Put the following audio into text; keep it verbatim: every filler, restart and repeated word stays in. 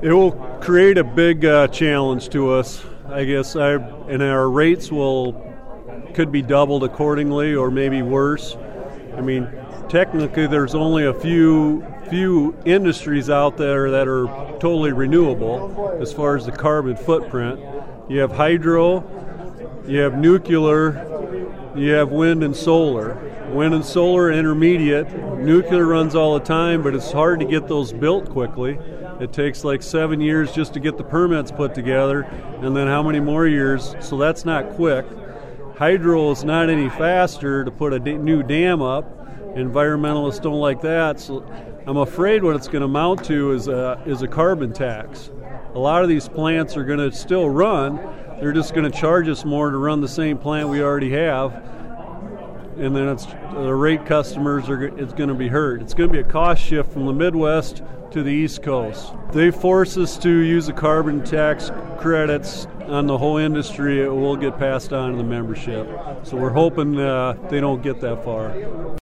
It will create a big uh, challenge to us, I guess, I, and our rates will could be doubled accordingly, or maybe worse. I mean, technically, there's only a few few industries out there that are totally renewable as far as the carbon footprint. You have hydro, you have nuclear, you have wind and solar. Wind and solar are intermediate. Nuclear runs all the time, but it's hard to get those built quickly. It takes like seven years just to get the permits put together, and then how many more years? So that's not quick. Hydro is not any faster to put a d- new dam up. Environmentalists don't like that. So I'm afraid what it's going to amount to is a, is a carbon tax. A lot of these plants are going to still run. They're just going to charge us more to run the same plant we already have. And then it's the rate customers are it's going to be hurt. It's going to be a cost shift from the Midwest to the East Coast. They force us to use the carbon tax credits on the whole industry. It will get passed on to the membership. So we're hoping uh, they don't get that far.